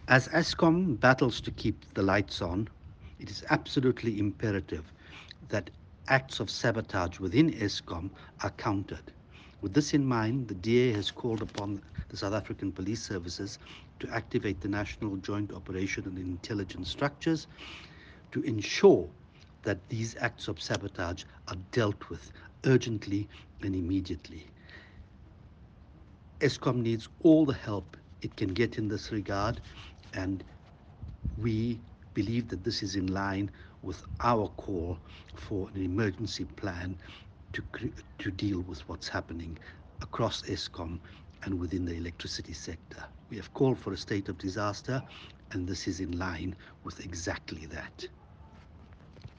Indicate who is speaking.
Speaker 1: As Eskom battles to keep the lights on, it is absolutely imperative that acts of sabotage within Eskom are countered. With this in mind, the DA has called upon the South African Police Services to activate the National Joint Operation and Intelligence Structures to ensure that these acts of sabotage are dealt with urgently and immediately. Eskom needs all the help it can get in this regard, and we believe that this is in line with our call for an emergency plan to, to deal with what's happening across Eskom and within the electricity sector. We have called for a state of disaster, and this is in line with exactly that.